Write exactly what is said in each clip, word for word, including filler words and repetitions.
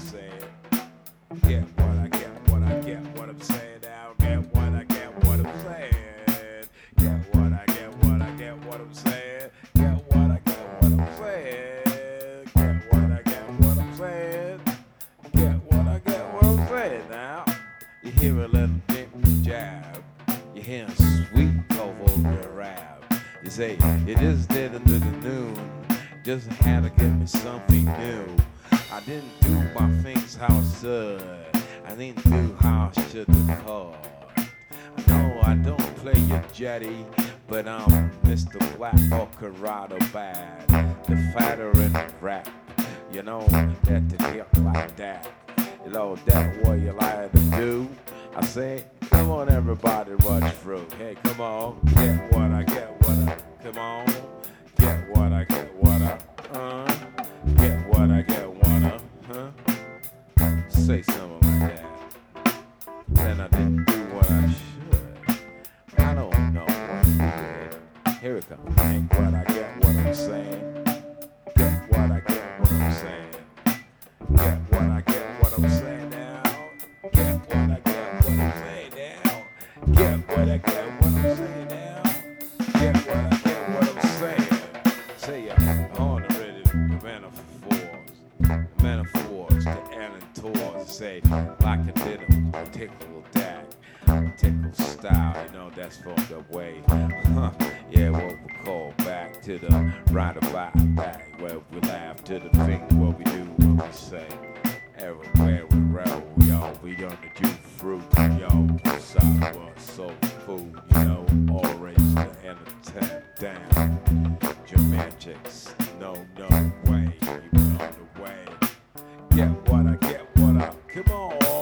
saying. Get what I get, what I get, what I'm saying now. Get what I get, what I'm saying. Get what I get, what I get, what I'm saying. Get what I get, what I'm saying. Get what I get, what I'm saying. Get what I get, what I'm saying now. You hear a little dip jab. You hear a sweet over rap. You say, you just did it to the noon. Just had to give me something new. I didn't do my things how I should. I didn't do how I should have called. I know I don't play your jetty, but I'm Mister Black or Corrado Bad. The fighter in the rap. You know that to get like that. You know that what you like to do. I say, come on everybody, rush through. Hey, come on, get what I get, what I, come on. Get what I get, what I, uh, get what I get, what I, huh? Say something like that. Then I didn't do what I should. I don't know what I did. Here it comes. Get what I get, what I'm saying. Get what I get, what I'm saying. Get what I get, what I'm saying now. Get what I get, what I'm saying now. Get what I get, what I'm saying now. Get what I get, what I'm saying. Say I'm on already the metaphors, metaphors, the Alan tours. Say like I did a tickle dack, tickle style. You know that's from the way. Huh. Yeah, what we call back to the right about back where we laugh to the thing what we do, what we say. Everywhere we roll, yo, we on the juice fruit, yo, sour, soul food, you know, orange, the entertain, down, Germanics, no, no way, you on the way. Get what I get, what I, come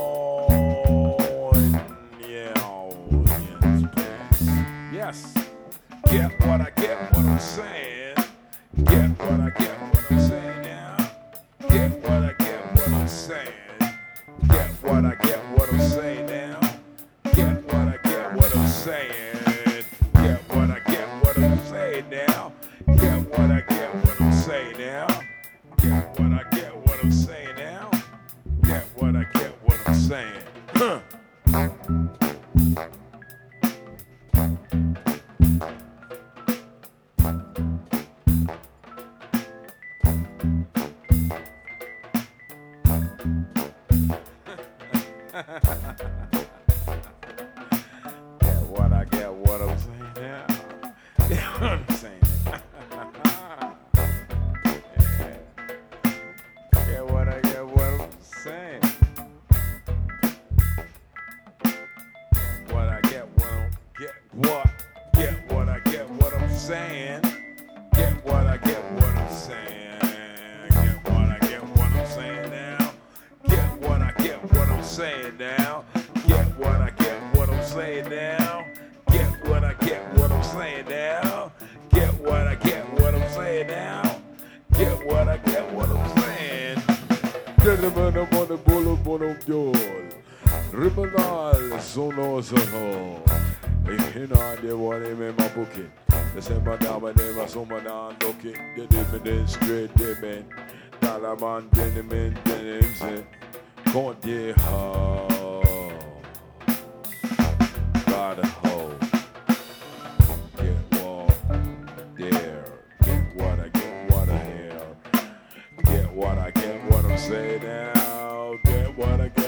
on, yeah, yes, yes, get what I get, what I'm saying, get what I get, what I'm saying now, get what I get, what I'm saying. Get what I get, what I'm saying now. Get what I get, what I'm saying. Get what I get, what I'm saying now. Get what I get, what I'm saying now. Get what I get, what I'm saying now. Get what I get, what I'm saying. Huh. Get what I get, what I'm saying now. Get what I'm saying. Yeah. Get what I get, what I'm saying. Get what I get, what I'm get what get what I get, what I'm saying. Get what I get, what I'm saying. Get what I get, what I'm saying now. Get what I get, what I'm saying now. Get what I get, what I'm saying now. Get what I get, what I'm saying now. Get what I get, what I'm saying now. Get what I get, what I'm saying. Gentlemen, I'm on the bolo bolo diol. Ribbonal, sono sono. Hina de wale me ma bucket. The same madame de ma soma dan docket. Get it in straight dipping. Talaman denim denim. Can't get ho. Gotta ho. Get what there. Get what I get, what I hear. Get what I get, what I'm saying now. Get what I get.